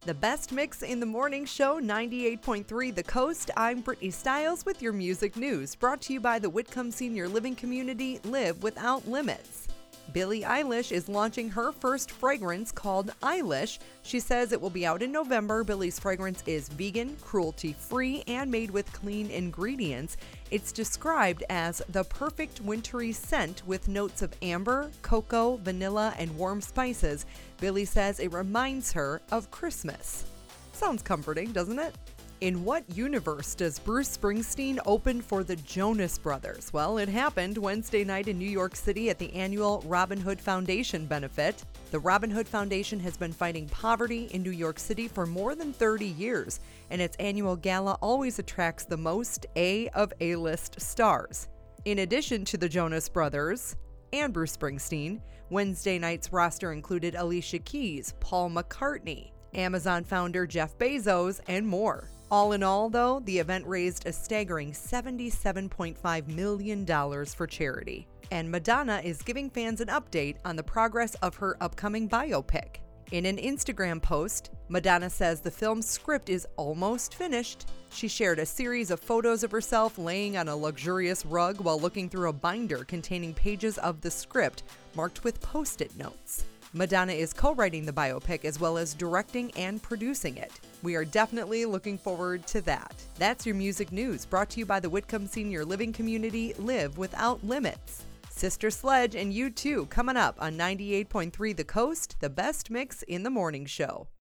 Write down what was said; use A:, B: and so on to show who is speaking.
A: The best mix in the morning show, 98.3 The Coast. I'm Brittany Stiles with your music news, brought to you by the Whitcomb Senior Living Community, Live Without Limits. Billie Eilish is launching her first fragrance called Eilish. She says it will be out in November. Billie's fragrance is vegan, cruelty-free, and made with clean ingredients. It's described as the perfect wintry scent with notes of amber, cocoa, vanilla, and warm spices. Billie says it reminds her of Christmas. Sounds comforting, doesn't it? In what universe does Bruce Springsteen open for the Jonas Brothers? Well, it happened Wednesday night in New York City at the annual Robin Hood Foundation benefit. The Robin Hood Foundation has been fighting poverty in New York City for more than 30 years, and its annual gala always attracts the most A-list stars. In addition to the Jonas Brothers and Bruce Springsteen, Wednesday night's roster included Alicia Keys, Paul McCartney, Amazon founder Jeff Bezos, and more. All in all, though, the event raised a staggering $77.5 million for charity. And Madonna is giving fans an update on the progress of her upcoming biopic. In an Instagram post, Madonna says the film's script is almost finished. She shared a series of photos of herself laying on a luxurious rug while looking through a binder containing pages of the script marked with Post-it notes. Madonna is co-writing the biopic as well as directing and producing it. We are definitely looking forward to that. That's your music news, brought to you by the Whitcomb Senior Living Community, Live Without Limits. Sister Sledge and U2 coming up on 98.3 The Coast, the best mix in the morning show.